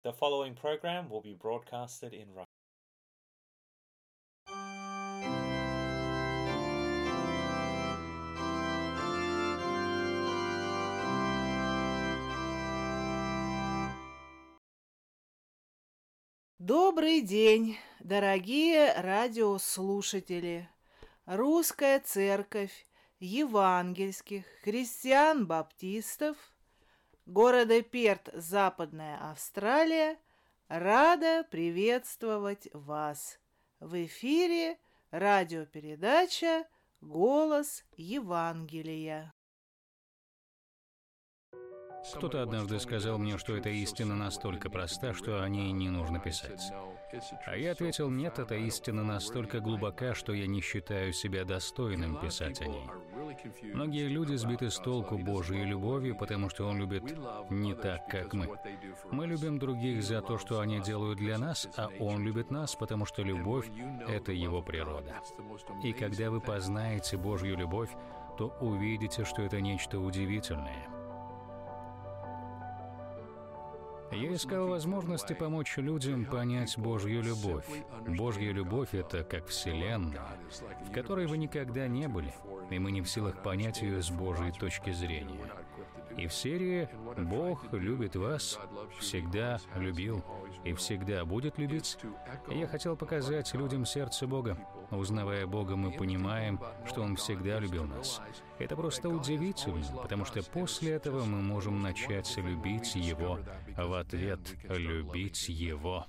The following program will be broadcasted in Russian. Добрый день, дорогие радиослушатели! Русская Церковь Евангельских Христиан-Баптистов города Перт, Западная Австралия, рада приветствовать вас. В эфире радиопередача «Голос Евангелия». Кто-то однажды сказал мне, что эта истина настолько проста, что о ней не нужно писать. А я ответил: нет, эта истина настолько глубока, что я не считаю себя достойным писать о ней. Многие люди сбиты с толку Божьей любовью, потому что Он любит не так, как мы. Мы любим других за то, что они делают для нас, а Он любит нас, потому что любовь — это Его природа. И когда вы познаете Божью любовь, то увидите, что это нечто удивительное. Я искал возможности помочь людям понять Божью любовь. Божья любовь — это как Вселенная, в которой вы никогда не были, и мы не в силах понять ее с Божьей точки зрения. И в серии «Бог любит вас», всегда любил и всегда будет любить, я хотел показать людям сердце Бога. Узнавая Бога, мы понимаем, что Он всегда любил нас. Это просто удивительно, потому что после этого мы можем начать любить Его в ответ, любить Его.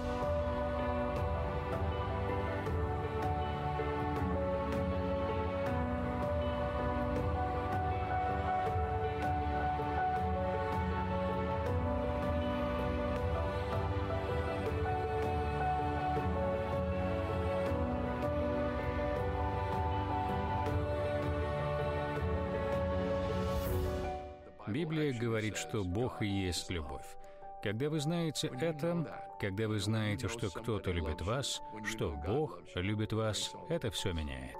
Библия говорит, что Бог и есть любовь. Когда вы знаете это, когда вы знаете, что кто-то любит вас, что Бог любит вас, это все меняет.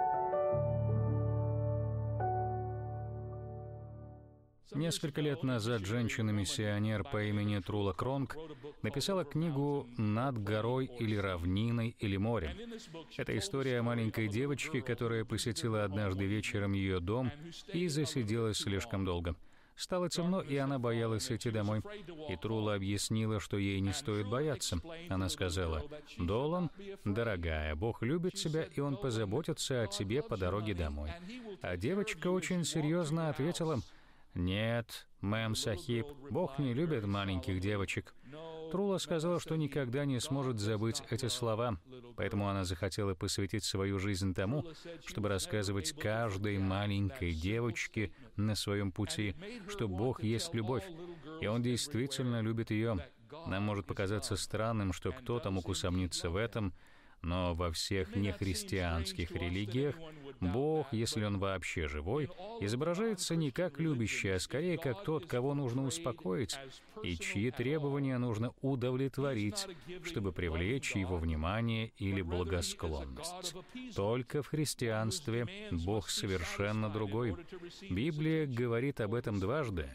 Несколько лет назад женщина-миссионер по имени Трула Кронк написала книгу «Над горой или равниной или морем». Это история о маленькой девочке, которая посетила однажды вечером ее дом и засиделась слишком долго. Стало темно, и она боялась идти домой. И Трула объяснила, что ей не стоит бояться. Она сказала: «Долан, дорогая, Бог любит тебя, и Он позаботится о тебе по дороге домой». А девочка очень серьезно ответила: «Нет, мэм Сахиб, Бог не любит маленьких девочек». Трула сказала, что никогда не сможет забыть эти слова, поэтому она захотела посвятить свою жизнь тому, чтобы рассказывать каждой маленькой девочке на своем пути, что Бог есть любовь, и Он действительно любит ее. Нам может показаться странным, что кто-то мог усомниться в этом, но во всех нехристианских религиях Бог, если Он вообще живой, изображается не как любящий, а скорее как тот, кого нужно успокоить, и чьи требования нужно удовлетворить, чтобы привлечь Его внимание или благосклонность. Только в христианстве Бог совершенно другой. Библия говорит об этом дважды.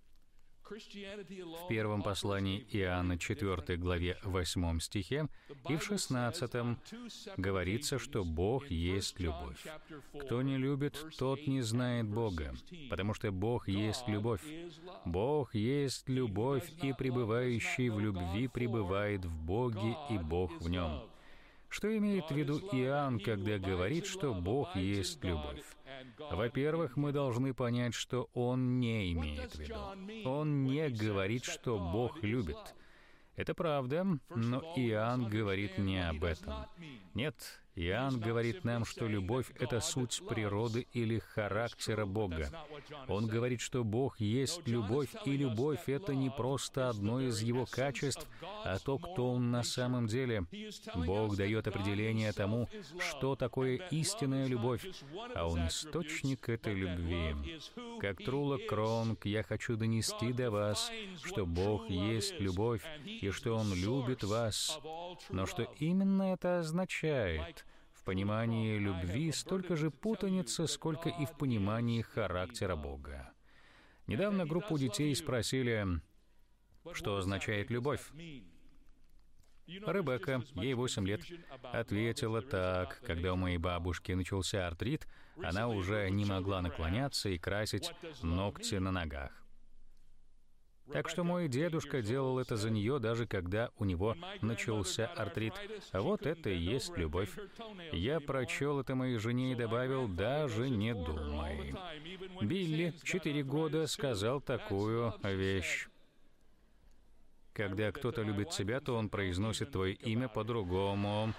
В первом послании Иоанна 4 главе 8 стихе и в 16 говорится, что Бог есть любовь. Кто не любит, тот не знает Бога, потому что Бог есть любовь. Бог есть любовь, и пребывающий в любви пребывает в Боге, и Бог в нем. Что имеет в виду Иоанн, когда говорит, что Бог есть любовь? Во-первых, мы должны понять, что он не имеет в виду. Он не говорит, что Бог любит. Это правда, но Иоанн говорит не об этом. Нет, Иоанн говорит нам, что любовь — это суть природы или характера Бога. Он говорит, что Бог есть любовь, и любовь — это не просто одно из Его качеств, а то, кто Он на самом деле. Бог дает определение тому, что такое истинная любовь, а Он источник этой любви. Как Трула Кронк, я хочу донести до вас, что Бог есть любовь, и что Он любит вас. Но что именно это означает? В понимании любви столько же путаницы, сколько и в понимании характера Бога. Недавно группу детей спросили: что означает любовь. Ребекка, ей 8 лет, ответила так: когда у моей бабушки начался артрит, она уже не могла наклоняться и красить ногти на ногах. Так что мой дедушка делал это за нее, даже когда у него начался артрит. Вот это и есть любовь. Я прочел это моей жене и добавил: даже не думай. Билли, 4 года, сказал такую вещь: когда кто-то любит тебя, то он произносит твое имя по-другому.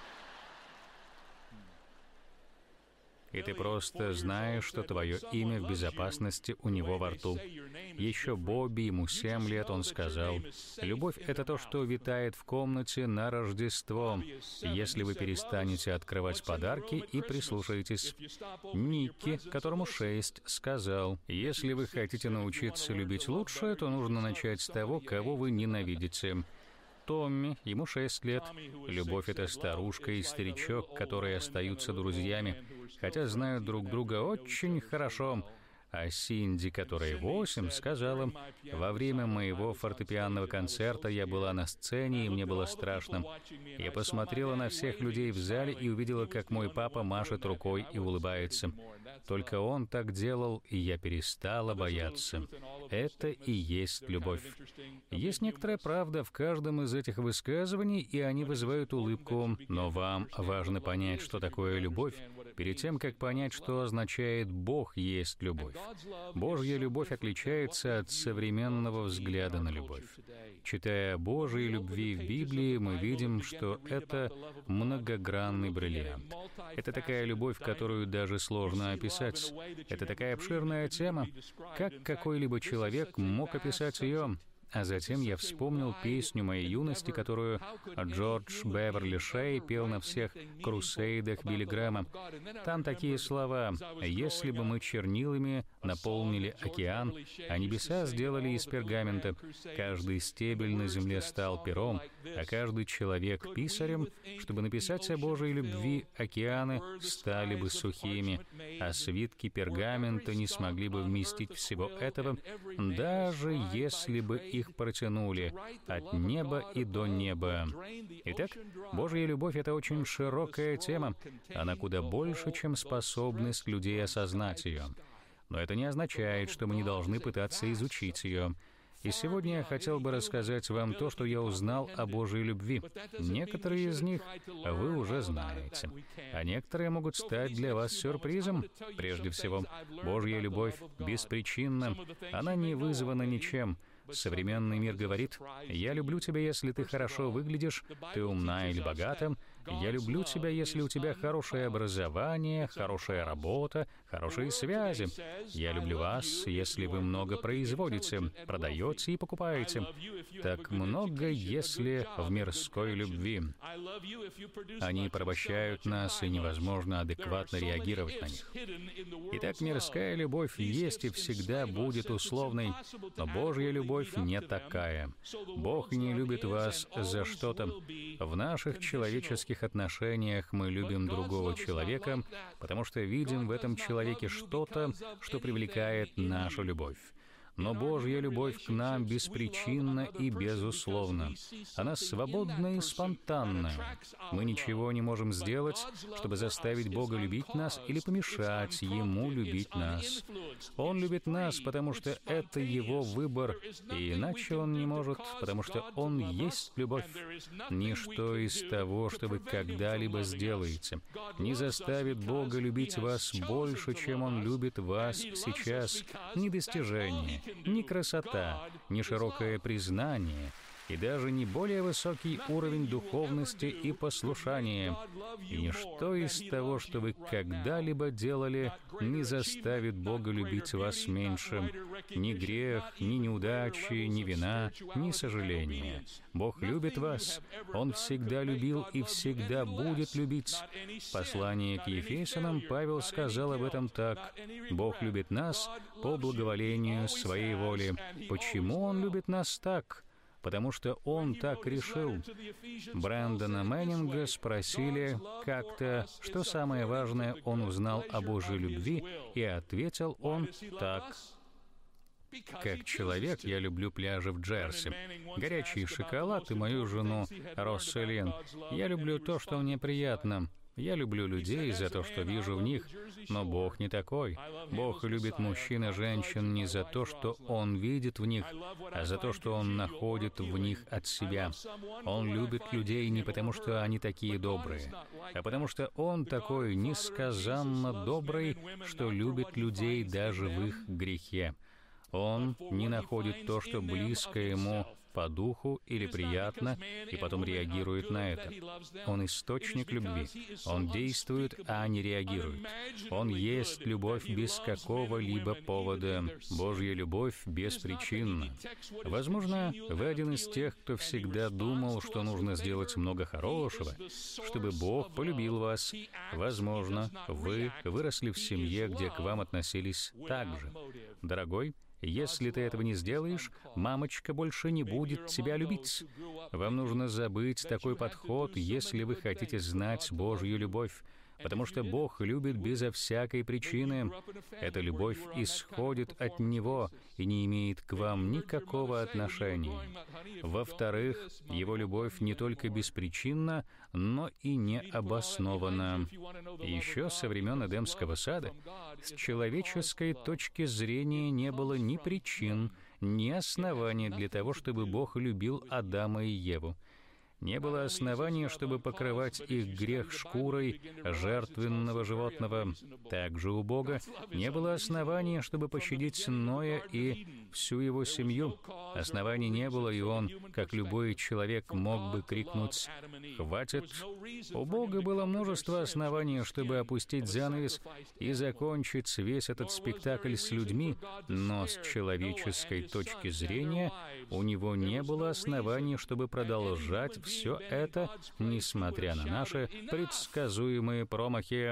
И ты просто знаешь, что твое имя в безопасности у него во рту. Еще Бобби, ему 7 лет, он сказал: любовь — это то, что витает в комнате на Рождество, если вы перестанете открывать подарки и прислушаетесь. Никки, которому 6, сказал: если вы хотите научиться любить лучше, то нужно начать с того, кого вы ненавидите. Томми, ему 6 лет. Любовь — это старушка и старичок, которые остаются друзьями, хотя знают друг друга очень хорошо. А Синди, которой 8, сказала: во время моего фортепианного концерта я была на сцене, и мне было страшно. Я посмотрела на всех людей в зале и увидела, как мой папа машет рукой и улыбается. Только он так делал, и я перестала бояться. Это и есть любовь. Есть некоторая правда в каждом из этих высказываний, и они вызывают улыбку. Но вам важно понять, что такое любовь, перед тем, как понять, что означает «Бог есть любовь». Божья любовь отличается от современного взгляда на любовь. Читая о Божьей любви в Библии, мы видим, что это многогранный бриллиант. Это такая любовь, которую даже сложно описать. Это такая обширная тема. Как какой-либо человек мог описать ее? А затем я вспомнил песню моей юности, которую Джордж Беверли Шей пел на всех крусейдах Билли Грэма. Там такие слова: «Если бы мы чернилами наполнили океан, а небеса сделали из пергамента, каждый стебель на земле стал пером, а каждый человек писарем, чтобы написать о Божьей любви, океаны стали бы сухими, а свитки пергамента не смогли бы вместить всего этого, даже если бы их протянули от неба и до неба». Итак, Божья любовь — это очень широкая тема. Она куда больше, чем способность людей осознать ее. Но это не означает, что мы не должны пытаться изучить ее. И сегодня я хотел бы рассказать вам то, что я узнал о Божьей любви. Некоторые из них вы уже знаете, а некоторые могут стать для вас сюрпризом. Прежде всего, Божья любовь беспричинна, она не вызвана ничем. Современный мир говорит: «Я люблю тебя, если ты хорошо выглядишь, ты умна или богата. Я люблю тебя, если у тебя хорошее образование, хорошая работа, хорошие связи. Я люблю вас, если вы много производите, продаете и покупаете. Так много, если в мирской любви». Они порабощают нас, и невозможно адекватно реагировать на них. Итак, мирская любовь есть и всегда будет условной, но Божья любовь не такая. Бог не любит вас за что-то. В наших человеческих отношениях мы любим другого человека, потому что видим в этом человеке что-то, что привлекает нашу любовь. Но Божья любовь к нам беспричинна и безусловна. Она свободна и спонтанна. Мы ничего не можем сделать, чтобы заставить Бога любить нас или помешать Ему любить нас. Он любит нас, потому что это Его выбор, и иначе Он не может, потому что Он есть любовь. Ничто из того, что вы когда-либо сделаете, не заставит Бога любить вас больше, чем Он любит вас сейчас. Ни достижение, ни красота, ни широкое признание, и даже не более высокий уровень духовности и послушания. И ничто из того, что вы когда-либо делали, не заставит Бога любить вас меньше. Ни грех, ни неудачи, ни вина, ни сожаление. Бог любит вас. Он всегда любил и всегда будет любить. В послании к Ефесянам Павел сказал об этом так: «Бог любит нас по благоволению своей воли». Почему Он любит нас так? Потому что Он так решил. Брэндона Мэннинга спросили как-то, что самое важное он узнал о Божьей любви, и ответил он так: Как человек, я люблю пляжи в Джерси, горячий шоколад и мою жену Росселин. Я люблю то, что мне приятно. Я люблю людей за то, что вижу в них, но Бог не такой. Бог любит мужчин и женщин не за то, что Он видит в них, а за то, что Он находит в них от себя. Он любит людей не потому, что они такие добрые, а потому что Он такой несказанно добрый, что любит людей даже в их грехе. Он не находит то, что близко Ему по духу или приятно, и потом реагирует на это. Он источник любви. Он действует, а не реагирует. Он есть любовь без какого-либо повода. Божья любовь беспричинна. Возможно, вы один из тех, кто всегда думал, что нужно сделать много хорошего, чтобы Бог полюбил вас. Возможно, вы выросли в семье, где к вам относились так же. Дорогой, если ты этого не сделаешь, мамочка больше не будет тебя любить. Вам нужно забыть такой подход, если вы хотите знать Божью любовь, потому что Бог любит безо всякой причины. Эта любовь исходит от Него и не имеет к вам никакого отношения. Во-вторых, Его любовь не только беспричинна, но и необоснована. Еще со времен Эдемского сада с человеческой точки зрения не было ни причин, ни оснований для того, чтобы Бог любил Адама и Еву. Не было основания, чтобы покрывать их грех шкурой жертвенного животного. Также у Бога не было основания, чтобы пощадить Ноя и всю его семью. Оснований не было, и он, как любой человек, мог бы крикнуть «Хватит!». У Бога было множество оснований, чтобы опустить занавес и закончить весь этот спектакль с людьми, но с человеческой точки зрения у него не было оснований, чтобы продолжать все это, несмотря на наши предсказуемые промахи.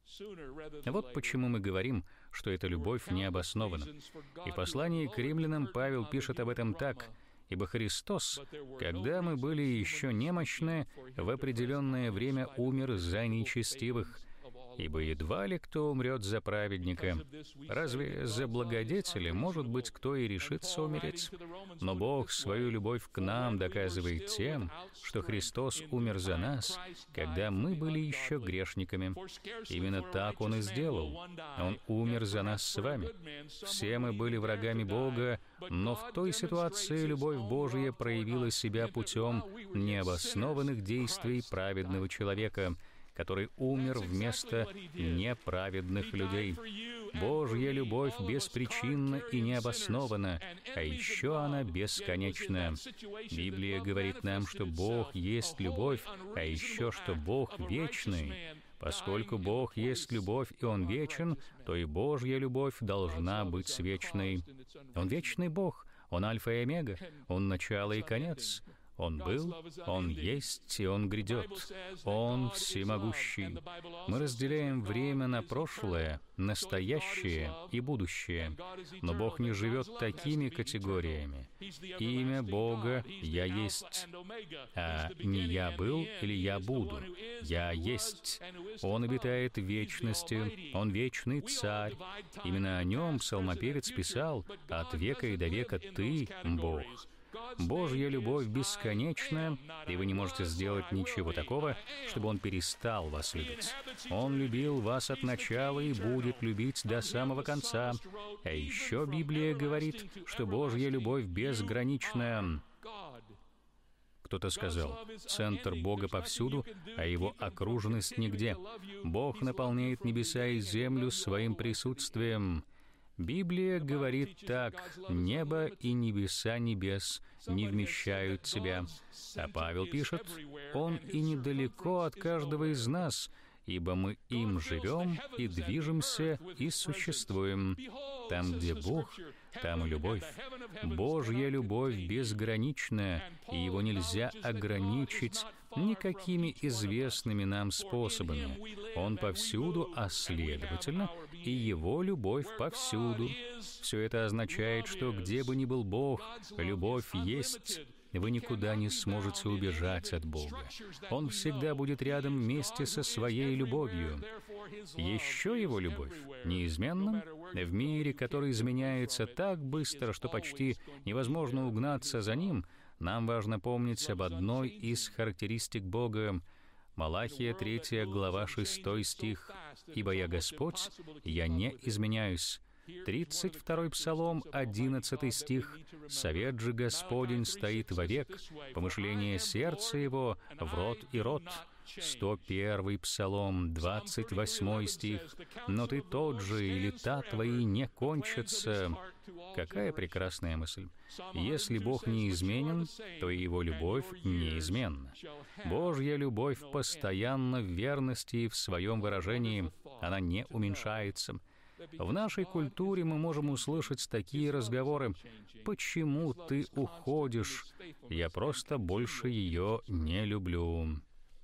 Вот почему мы говорим, что эта любовь не обоснована. И в послании к римлянам Павел пишет об этом так: «Ибо Христос, когда мы были еще немощны, в определенное время умер за нечестивых. Ибо едва ли кто умрет за праведника. Разве за благодетеля, может быть, кто и решится умереть? Но Бог свою любовь к нам доказывает тем, что Христос умер за нас, когда мы были еще грешниками. Именно так Он и сделал. Он умер за нас с вами. Все мы были врагами Бога, но в той ситуации любовь Божья проявила себя путем необоснованных действий праведного человека, который умер вместо неправедных людей. Божья любовь беспричинна и необоснована, а еще она бесконечна. Библия говорит нам, что Бог есть любовь, а еще что Бог вечный. Поскольку Бог есть любовь и Он вечен, то и Божья любовь должна быть вечной. Он вечный Бог, Он альфа и омега, Он начало и конец. Он был, Он есть и Он грядет. Он всемогущий. Мы разделяем время на прошлое, настоящее и будущее. Но Бог не живет такими категориями. Имя Бога «Я есть», а не «Я был» или «Я буду». «Я есть». Он обитает в вечности. Он вечный Царь. Именно о Нем псалмопевец писал: «От века и до века Ты, Бог». Божья любовь бесконечна, и вы не можете сделать ничего такого, чтобы Он перестал вас любить. Он любил вас от начала и будет любить до самого конца. А еще Библия говорит, что Божья любовь безгранична. Кто-то сказал: «Центр Бога повсюду, а Его окруженность нигде. Бог наполняет небеса и землю своим присутствием». Библия говорит так: «Небо и небеса небес не вмещают Тебя». А Павел пишет: «Он и недалеко от каждого из нас, ибо мы им живем и движемся и существуем». Там, где Бог, там и любовь. Божья любовь безграничная, и Его нельзя ограничить никакими известными нам способами. Он повсюду, а следовательно, и Его любовь повсюду. Все это означает, что где бы ни был Бог, любовь есть. Вы никуда не сможете убежать от Бога. Он всегда будет рядом вместе со своей любовью. Еще Его любовь неизменна, В мире, который изменяется так быстро, что почти невозможно угнаться за ним, нам важно помнить об одной из характеристик Бога. Малахия 3 глава 6 стих. «Ибо я Господь, я не изменяюсь». 32-й Псалом, 11 стих. «Совет же Господень стоит вовек, помышление сердца его в род и род». 101-й Псалом, 28 стих. «Но ты тот же, и лета твои не кончатся». Какая прекрасная мысль! Если Бог неизменен, то и Его любовь неизменна. Божья любовь постоянна в верности и в своем выражении. Она не уменьшается. В нашей культуре мы можем услышать такие разговоры: «Почему ты уходишь? Я просто больше ее не люблю».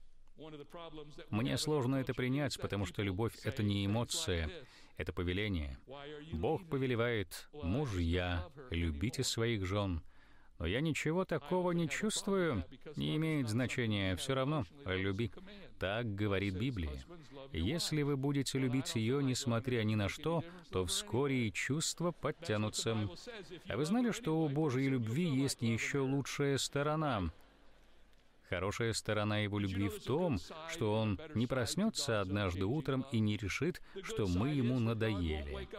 Мне сложно это принять, потому что любовь — это не эмоция, это повеление. Бог повелевает: «Мужья, любите своих жен». Но я ничего такого не чувствую. Не имеет значения, все равно люби. Так говорит Библия. Если вы будете любить ее, несмотря ни на что, то вскоре и чувства подтянутся. А вы знали, что у Божьей любви есть еще лучшая сторона? Хорошая сторона Его любви в том, что Он не проснется однажды утром и не решит, что мы Ему надоели.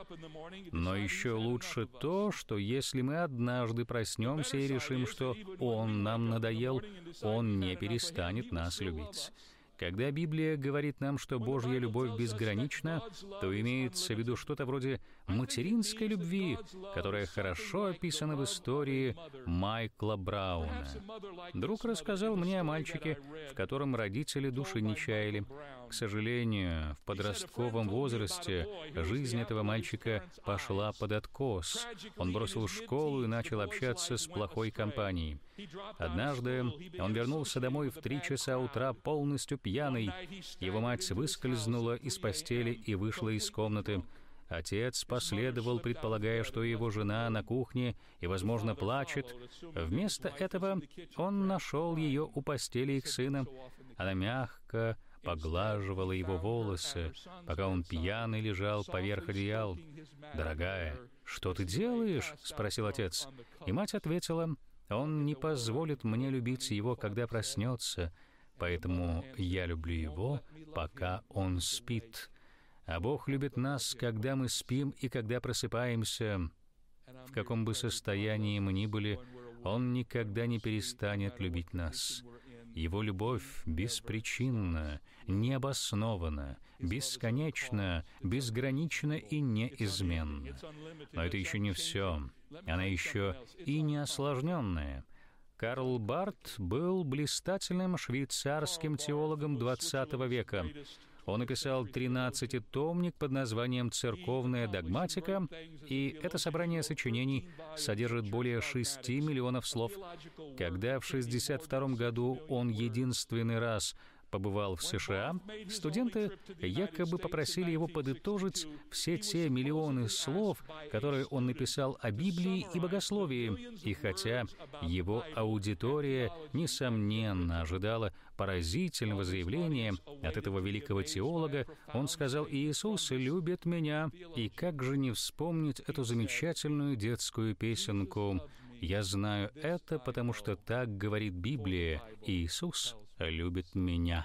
Но еще лучше то, что если мы однажды проснемся и решим, что Он нам надоел, Он не перестанет нас любить. Когда Библия говорит нам, что Божья любовь безгранична, то имеется в виду что-то вроде материнской любви, которая хорошо описана в истории Майкла Брауна. Друг рассказал мне о мальчике, в котором родители души не чаяли. К сожалению, в подростковом возрасте жизнь этого мальчика пошла под откос. Он бросил школу и начал общаться с плохой компанией. Однажды он вернулся домой в 3 часа утра полностью пьяный. Его мать выскользнула из постели и вышла из комнаты. Отец последовал, предполагая, что его жена на кухне и, возможно, плачет. Вместо этого он нашел ее у постели их сына. Она мягко поглаживала его волосы, пока он пьяный лежал поверх одеял. «Дорогая, что ты делаешь?» — спросил отец. И мать ответила: «Он не позволит мне любить его, когда проснется, поэтому я люблю его, пока он спит». А Бог любит нас, когда мы спим и когда просыпаемся. В каком бы состоянии мы ни были, Он никогда не перестанет любить нас. Его любовь беспричинна, необоснованна, бесконечна, безгранична и неизменна. Но это еще не все. Она еще и не осложненная. Карл Барth был блистательным швейцарским теологом XX века. Он написал 13-томник под названием «Церковная догматика», и это собрание сочинений содержит более 6 миллионов слов. Когда в 1962 году он единственный раз побывал в США, студенты якобы попросили его подытожить все те миллионы слов, которые он написал о Библии и богословии. И хотя его аудитория, несомненно, ожидала поразительного заявления от этого великого теолога, он сказал: «Иисус любит меня». И как же не вспомнить эту замечательную детскую песенку «Я знаю это, потому что так говорит Библия. Иисус любит меня».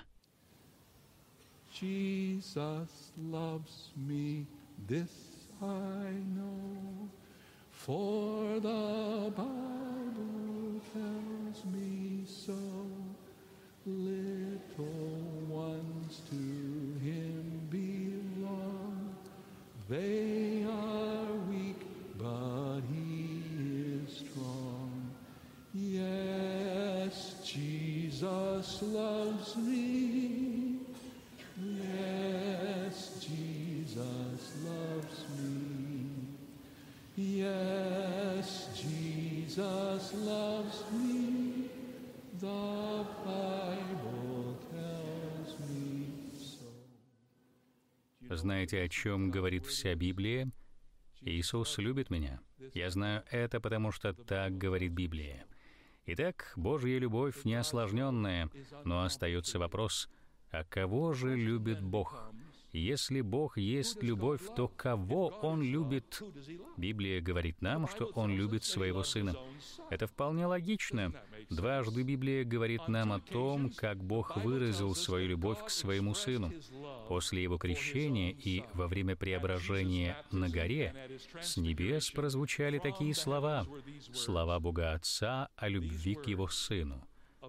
Jesus loves me, this I know, for the Bible tells me so. Little ones to Him belong. They are weak, but He is strong. Yes, Jesus loves me. Yes, Jesus loves me. Yes, Jesus loves me. The Bible tells me so. Знаете, о чем говорит вся Библия? Иисус любит меня. Я знаю это, потому что так говорит Библия. Итак, Божья любовь не осложненная, но остается вопрос: а кого же любит Бог? Если Бог есть любовь, то кого Он любит? Библия говорит нам, что Он любит Своего Сына. Это вполне логично. Дважды Библия говорит нам о том, как Бог выразил свою любовь к Своему Сыну. После Его крещения и во время преображения на горе с небес прозвучали такие слова, слова Бога Отца о любви к Его Сыну.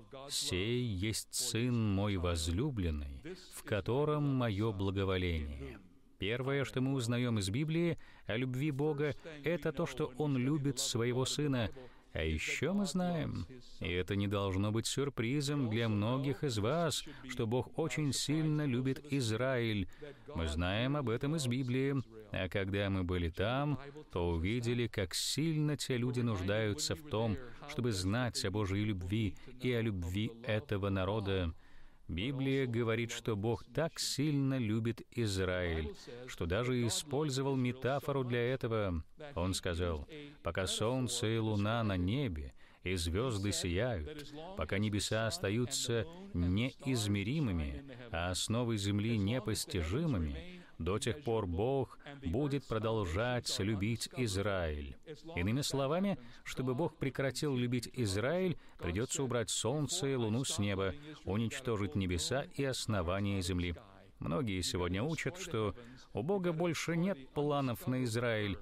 «Сей есть Сын мой возлюбленный, в котором мое благоволение». Первое, что мы узнаем из Библии о любви Бога, это то, что Он любит Своего Сына. А еще мы знаем, и это не должно быть сюрпризом для многих из вас, что Бог очень сильно любит Израиль. Мы знаем об этом из Библии, а когда мы были там, то увидели, как сильно те люди нуждаются в том, чтобы знать о Божьей любви и о любви этого народа. Библия говорит, что Бог так сильно любит Израиль, что даже использовал метафору для этого. Он сказал: «Пока солнце и луна на небе, и звезды сияют, пока небеса остаются неизмеримыми, а основы земли непостижимыми, до тех пор Бог будет продолжать любить Израиль». Иными словами, чтобы Бог прекратил любить Израиль, придется убрать солнце и луну с неба, уничтожить небеса и основания земли. Многие сегодня учат, что у Бога больше нет планов на Израиль.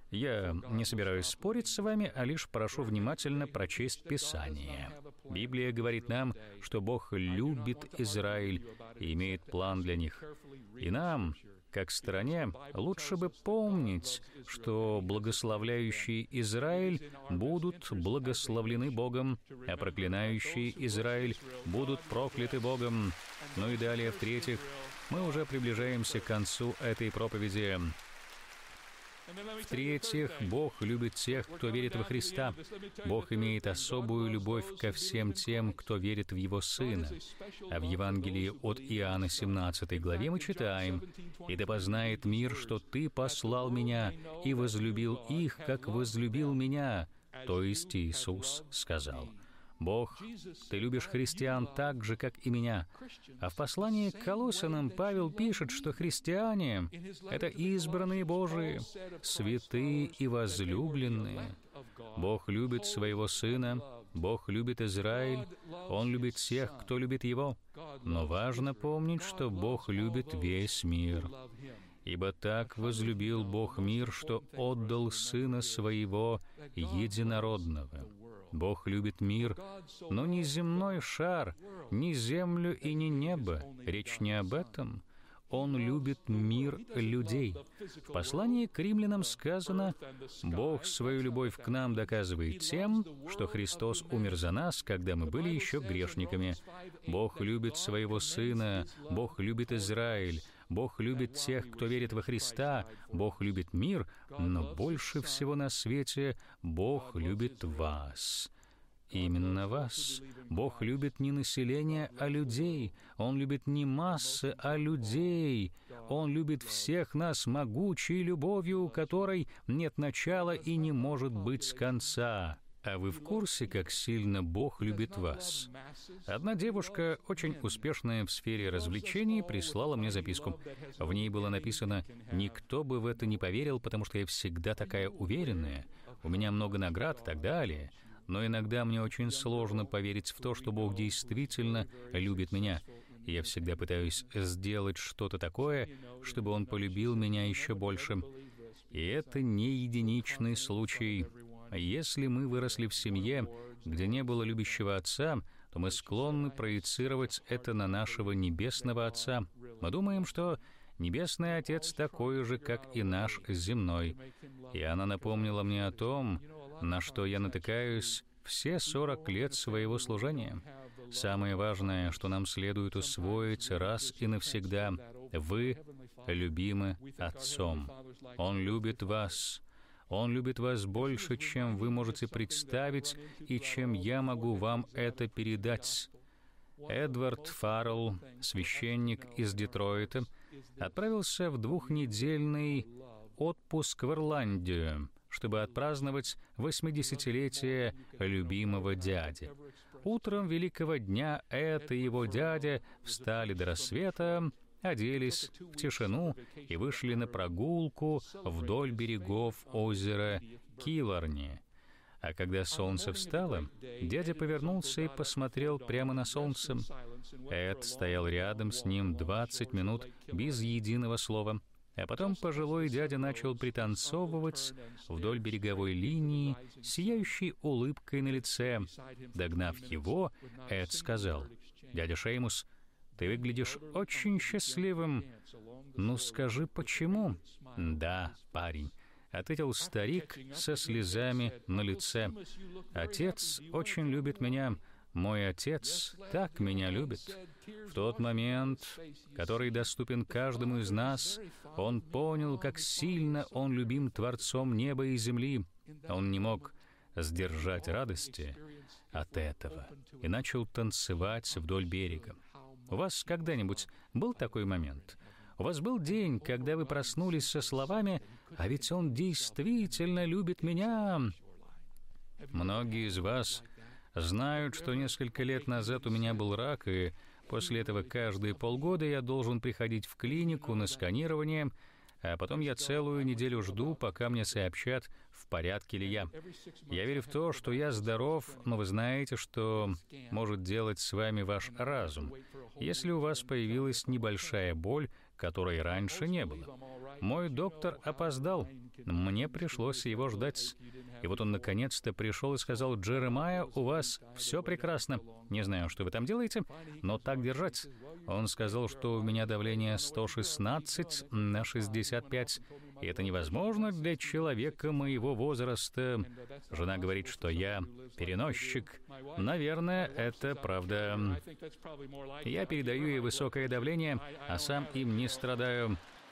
Я не собираюсь спорить с вами, а лишь прошу внимательно прочесть Писание. Библия говорит нам, что Бог любит Израиль и имеет план для них. И нам, как стране, лучше бы помнить, что благословляющие Израиль будут благословлены Богом, а проклинающие Израиль будут прокляты Богом. Ну и далее, в-третьих, мы уже приближаемся к концу этой проповеди. В-третьих, Бог любит тех, кто верит во Христа. Бог имеет особую любовь ко всем тем, кто верит в Его Сына. А в Евангелии от Иоанна 17 главе мы читаем: «И да познает мир, что Ты послал Меня и возлюбил их, как возлюбил Меня». То есть Иисус сказал: «Бог, Ты любишь христиан так же, как и меня». А в послании к Колоссянам Павел пишет, что христиане — это избранные Божии, святые и возлюбленные. Бог любит Своего Сына, Бог любит Израиль, Он любит всех, кто любит Его. Но важно помнить, что Бог любит весь мир. «Ибо так возлюбил Бог мир, что отдал Сына Своего единородного». Бог любит мир, но не земной шар, не землю и не небо. Речь не об этом. Он любит мир людей. В послании к римлянам сказано: «Бог свою любовь к нам доказывает тем, что Христос умер за нас, когда мы были еще грешниками». Бог любит Своего Сына, Бог любит Израиль, Бог любит тех, кто верит во Христа, Бог любит мир, но больше всего на свете Бог любит вас. Именно вас. Бог любит не население, а людей. Он любит не массы, а людей. Он любит всех нас могучей любовью, у которой нет начала и не может быть конца. А вы в курсе, как сильно Бог любит вас? Одна девушка, очень успешная в сфере развлечений, прислала мне записку. В ней было написано: «Никто бы в это не поверил, потому что я всегда такая уверенная. У меня много наград и так далее. Но иногда мне очень сложно поверить в то, что Бог действительно любит меня. И я всегда пытаюсь сделать что-то такое, чтобы Он полюбил меня еще больше». И это не единичный случай. Если мы выросли в семье, где не было любящего отца, то мы склонны проецировать это на нашего небесного Отца. Мы думаем, что Небесный Отец такой же, как и наш земной. И она напомнила мне о том, на что я натыкаюсь все 40 лет своего служения. Самое важное, что нам следует усвоить раз и навсегда: вы любимы Отцом. Он любит вас. Он любит вас больше, чем вы можете представить, и чем я могу вам это передать. Эдвард Фаррелл, священник из Детройта, отправился в 2-недельный отпуск в Ирландию, чтобы отпраздновать 80-летие любимого дяди. Утром великого дня Эд и его дядя встали до рассвета оделись в тишину и вышли на прогулку вдоль берегов озера Киларни. А когда солнце встало, дядя повернулся и посмотрел прямо на солнце. Эд стоял рядом с ним 20 минут без единого слова. А потом пожилой дядя начал пританцовывать вдоль береговой линии, сияющей улыбкой на лице. Догнав его, Эд сказал: «Дядя Шеймус, ты выглядишь очень счастливым. Ну скажи, почему?» «Да, парень», — ответил старик со слезами на лице. «Отец очень любит меня. Мой отец так меня любит. В тот момент, который доступен каждому из нас, он понял, как сильно он любим Творцом неба и земли. Он не мог сдержать радости от этого и начал танцевать вдоль берега. У вас когда-нибудь был такой момент? У вас был день, когда вы проснулись со словами: «А ведь он действительно любит меня». Многие из вас знают, что несколько лет назад у меня был рак, и после этого каждые полгода я должен приходить в клинику на сканирование, а потом я целую неделю жду, пока мне сообщат, в порядке ли я. Я верю в то, что я здоров, но вы знаете, что может делать с вами ваш разум, если у вас появилась небольшая боль, которой раньше не было. Мой доктор опоздал, мне пришлось его ждать. И вот он наконец-то пришел и сказал: «Джеремайя, у вас все прекрасно. Не знаю, что вы там делаете, но так держать». Он сказал, что у меня давление 116 на 65, и это невозможно для человека моего возраста. Жена говорит, что я переносчик. Наверное, это правда. Я передаю ей высокое давление, а сам им не страдаю.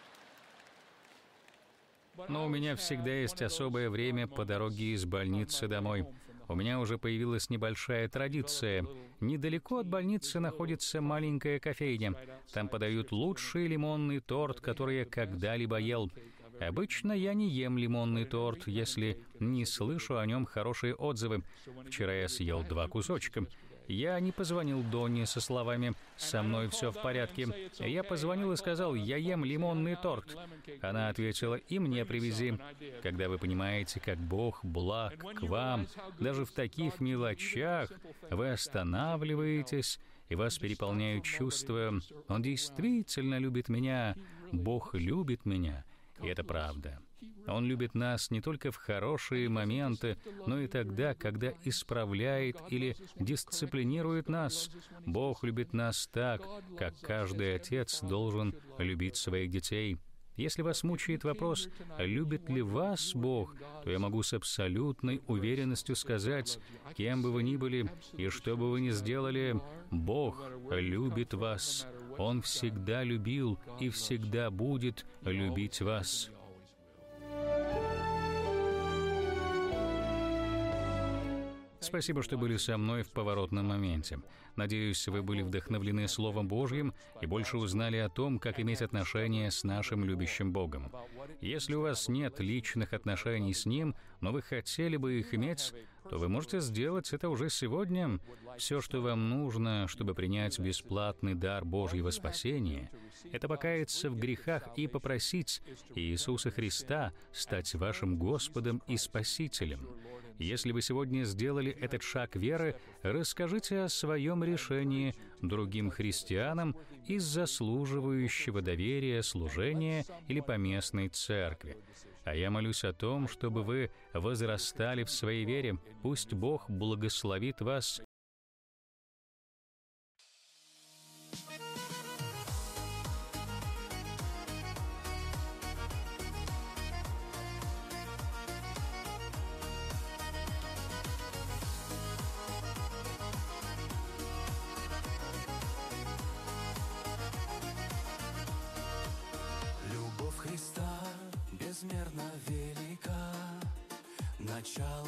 Но у меня всегда есть особое время по дороге из больницы домой. У меня уже появилась небольшая традиция. Недалеко от больницы находится маленькая кофейня. Там подают лучший лимонный торт, который я когда-либо ел. Обычно я не ем лимонный торт, если не слышу о нем хорошие отзывы. Вчера я съел 2 кусочка. Я не позвонил Донне со словами «Со мной все в порядке». Я позвонил и сказал: «Я ем лимонный торт». Она ответила: «И мне привези». Когда вы понимаете, как Бог благ к вам, даже в таких мелочах, вы останавливаетесь, и вас переполняют чувства: «Он действительно любит меня, Бог любит меня». И это правда. Он любит нас не только в хорошие моменты, но и тогда, когда исправляет или дисциплинирует нас. Бог любит нас так, как каждый отец должен любить своих детей. Если вас мучает вопрос, любит ли вас Бог, то я могу с абсолютной уверенностью сказать: кем бы вы ни были и что бы вы ни сделали, Бог любит вас. Он всегда любил и всегда будет любить вас. Спасибо, что были со мной в поворотном моменте. Надеюсь, вы были вдохновлены Словом Божьим и больше узнали о том, как иметь отношения с нашим любящим Богом. Если у вас нет личных отношений с Ним, но вы хотели бы их иметь, то вы можете сделать это уже сегодня. Все, что вам нужно, чтобы принять бесплатный дар Божьего спасения, это покаяться в грехах и попросить Иисуса Христа стать вашим Господом и Спасителем. Если вы сегодня сделали этот шаг веры, расскажите о своем решении другим христианам из заслуживающего доверия служения или поместной церкви. А я молюсь о том, чтобы вы возрастали в своей вере. Пусть Бог благословит вас. Безмерно велика, начало